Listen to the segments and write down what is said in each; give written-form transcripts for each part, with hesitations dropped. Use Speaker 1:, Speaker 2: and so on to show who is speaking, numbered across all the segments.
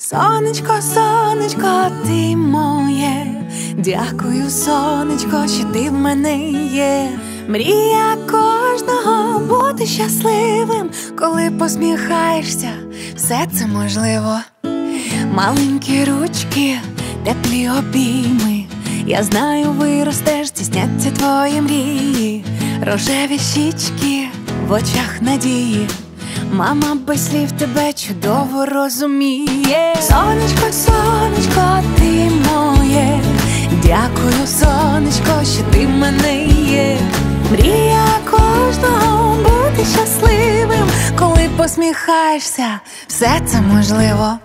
Speaker 1: Сонечко, сонечко, ти моє, дякую, сонечко, що ти в мене є. Мрія кожного бути щасливим, коли посміхаєшся, все це можливо. Маленькі ручки, теплі обійми, я знаю, виростеш, здійсняться твої мрії. Рожеві щічки, в очах надії, мама без слів тебе чудово розуміє. Сонечко, сонечко, ти моє, дякую, сонечко, що ти в мене є. Мрія кожного бути щасливим, коли посміхаєшся, все це можливо.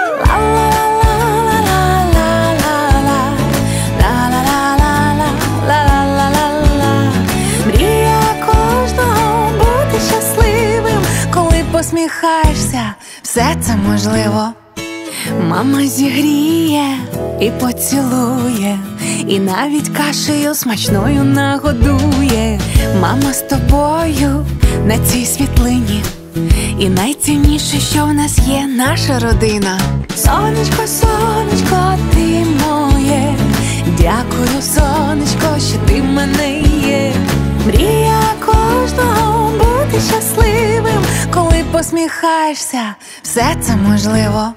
Speaker 1: Посміхаєшся, все це можливо. Мама зігріє і поцілує, і навіть кашею смачною нагодує. Мама з тобою на цій світлині, і найцінніше, що в нас є, наша родина. Сонечко, сонечко, ти моє, дякую, сонечко, що ти в мене є. Мрія кожного бути щасливим, коли посміхаєшся, все це можливо.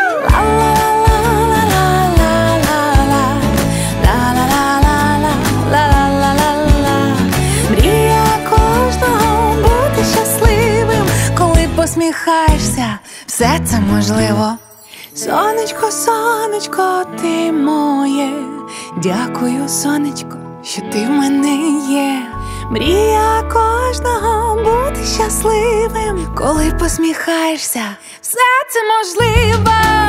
Speaker 1: Мрія кожного бути щасливим, коли посміхаєшся, все це можливо. Сонечко, сонечко, ти моє, дякую, сонечко, що ти в мене є. Мрія кожного бути щасливим, коли посміхаєшся, все це можливо.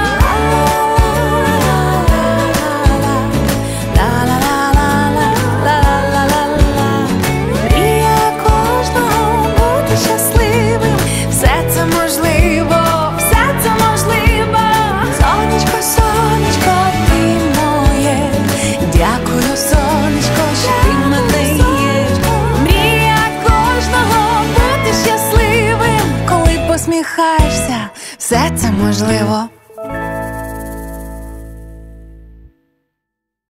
Speaker 1: Мрія кожного бути щасливим, все це можливо, все це можливо. Сонечко, сонечко, ти моє, дякую, сонечко, що ти в мене є. Посміхаєшся, все це можливо.